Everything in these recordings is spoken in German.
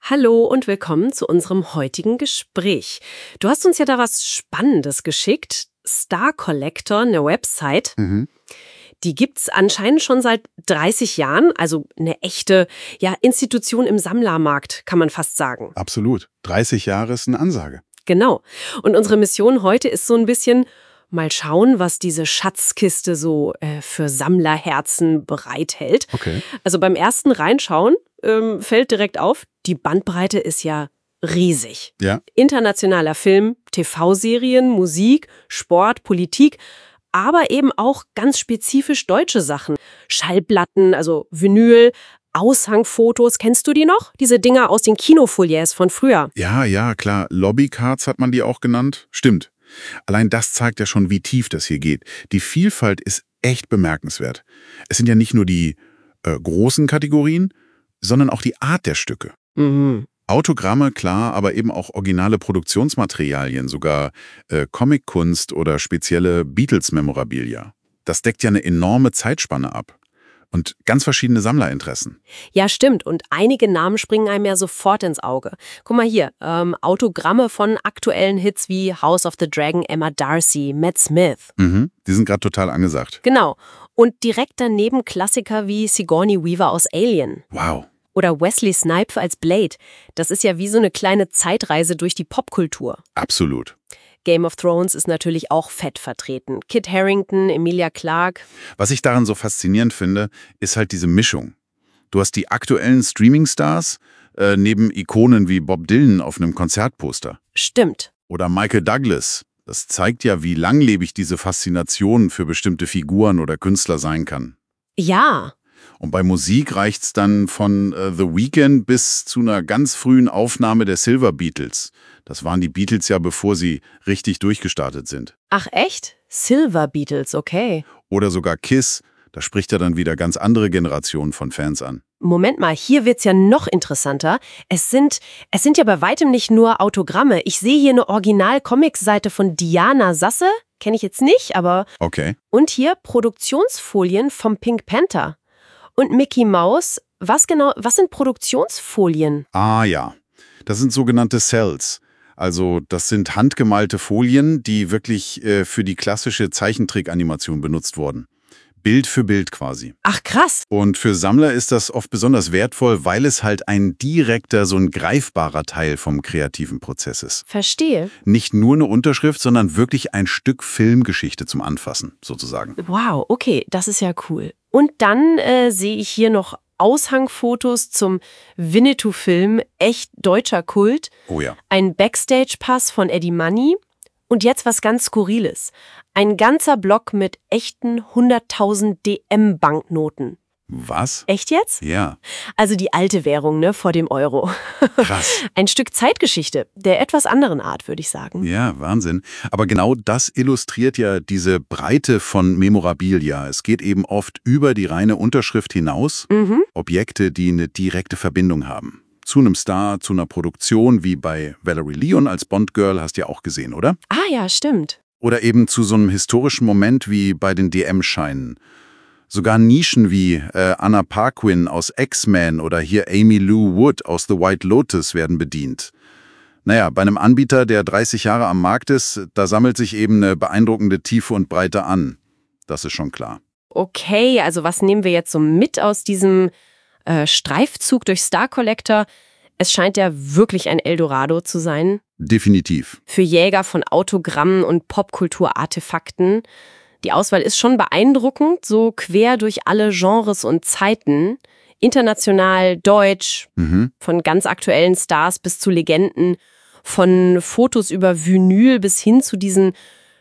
Hallo und willkommen zu unserem heutigen Gespräch. Du hast uns ja da was Spannendes geschickt. Star Collector, eine Website. Die gibt's anscheinend schon seit 30 Jahren, also eine echte Institution im Sammlermarkt, kann man fast sagen. Absolut. 30 Jahre ist eine Ansage. Genau. Und unsere Mission heute ist so ein bisschen mal schauen, was diese Schatzkiste so für Sammlerherzen bereithält. Okay. Also beim ersten Reinschauen fällt direkt auf, die Bandbreite ist ja riesig. Ja. Internationaler Film, TV-Serien, Musik, Sport, Politik, aber eben auch ganz spezifisch deutsche Sachen. Schallplatten, also Vinyl, Aushangfotos, kennst du die noch? Diese Dinger aus den Kinofolies von früher. Ja, klar. Lobbycards hat man die auch genannt. Stimmt. Allein das zeigt ja schon, wie tief das hier geht. Die Vielfalt ist echt bemerkenswert. Es sind ja nicht nur die großen Kategorien, sondern auch die Art der Stücke. Autogramme, klar, aber eben auch originale Produktionsmaterialien, sogar Comickunst oder spezielle Beatles-Memorabilia. Das deckt ja eine enorme Zeitspanne ab. Und ganz verschiedene Sammlerinteressen. Ja, stimmt. Und einige Namen springen einem ja sofort ins Auge. Guck mal hier, Autogramme von aktuellen Hits wie House of the Dragon, Emma Darcy, Matt Smith. Die sind gerade total angesagt. Genau. Und direkt daneben Klassiker wie Sigourney Weaver aus Alien. Wow. Oder Wesley Snipes als Blade. Das ist ja wie so eine kleine Zeitreise durch die Popkultur. Absolut. Game of Thrones ist natürlich auch fett vertreten. Kit Harington, Emilia Clarke. Was ich daran so faszinierend finde, ist halt diese Mischung. Du hast die aktuellen Streaming-Stars neben Ikonen wie Bob Dylan auf einem Konzertposter. Stimmt. Oder Michael Douglas. Das zeigt ja, wie langlebig diese Faszination für bestimmte Figuren oder Künstler sein kann. Ja. Und bei Musik reicht's dann von The Weeknd bis zu einer ganz frühen Aufnahme der Silver Beatles. Das waren die Beatles ja, bevor sie richtig durchgestartet sind. Ach echt? Silver Beatles, okay. Oder sogar Kiss. Da spricht ja dann wieder ganz andere Generationen von Fans an. Moment mal, hier wird's ja noch interessanter. Es sind ja bei weitem nicht nur Autogramme. Ich sehe hier eine Original-Comics-Seite von Diana Sasse. Kenne ich jetzt nicht, aber... Okay. Und hier Produktionsfolien vom Pink Panther. Und Mickey Mouse, was sind Produktionsfolien? Ah ja, das sind sogenannte Cells. Also das sind handgemalte Folien, die wirklich für die klassische Zeichentrick-Animation benutzt wurden. Bild für Bild quasi. Ach krass. Und für Sammler ist das oft besonders wertvoll, weil es halt ein direkter, so ein greifbarer Teil vom kreativen Prozess ist. Verstehe. Nicht nur eine Unterschrift, sondern wirklich ein Stück Filmgeschichte zum Anfassen, sozusagen. Wow, okay, das ist ja cool. Und dann sehe ich hier noch Aushangfotos zum Winnetou-Film, echt deutscher Kult. Oh ja. Ein Backstage-Pass von Eddie Money. Und jetzt was ganz Skurriles. Ein ganzer Block mit echten 100.000 DM-Banknoten. Was? Echt jetzt? Ja. Also die alte Währung, ne, vor dem Euro. Krass. Ein Stück Zeitgeschichte, der etwas anderen Art, würde ich sagen. Ja, Wahnsinn. Aber genau das illustriert ja diese Breite von Memorabilia. Es geht eben oft über die reine Unterschrift hinaus. Objekte, die eine direkte Verbindung haben. Zu einem Star, zu einer Produktion, wie bei Valerie Leon als Bond-Girl, hast du ja auch gesehen, oder? Ah ja, stimmt. Oder eben zu so einem historischen Moment wie bei den DM-Scheinen. Sogar Nischen wie Anna Paquin aus X-Men oder hier Amy Lou Wood aus The White Lotus werden bedient. Naja, bei einem Anbieter, der 30 Jahre am Markt ist, da sammelt sich eben eine beeindruckende Tiefe und Breite an. Das ist schon klar. Okay, also was nehmen wir jetzt so mit aus diesem Streifzug durch Star Collector? Es scheint ja wirklich ein Eldorado zu sein. Definitiv. Für Jäger von Autogrammen und Popkulturartefakten. Die Auswahl ist schon beeindruckend, so quer durch alle Genres und Zeiten. International, deutsch, von ganz aktuellen Stars bis zu Legenden, von Fotos über Vinyl bis hin zu diesen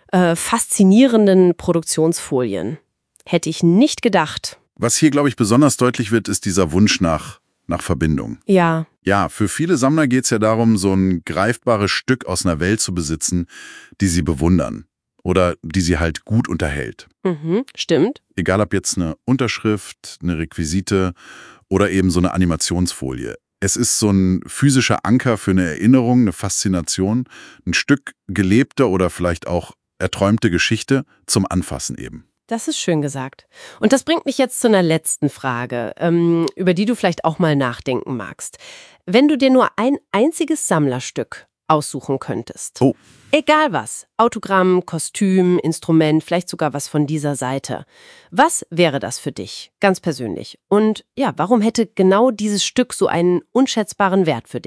faszinierenden Produktionsfolien. Hätte ich nicht gedacht. Was hier, glaube ich, besonders deutlich wird, ist dieser Wunsch nach Verbindung. Ja. Ja, für viele Sammler geht es ja darum, so ein greifbares Stück aus einer Welt zu besitzen, die sie bewundern. Oder die sie halt gut unterhält. Stimmt. Egal ob jetzt eine Unterschrift, eine Requisite oder eben so eine Animationsfolie. Es ist so ein physischer Anker für eine Erinnerung, eine Faszination, ein Stück gelebter oder vielleicht auch erträumte Geschichte zum Anfassen eben. Das ist schön gesagt. Und das bringt mich jetzt zu einer letzten Frage, über die du vielleicht auch mal nachdenken magst. Wenn du dir nur ein einziges Sammlerstück aussuchen könntest, Oh. egal was, Autogramm, Kostüm, Instrument, vielleicht sogar was von dieser Seite, was wäre das für dich, ganz persönlich? Und ja, warum hätte genau dieses Stück so einen unschätzbaren Wert für dich?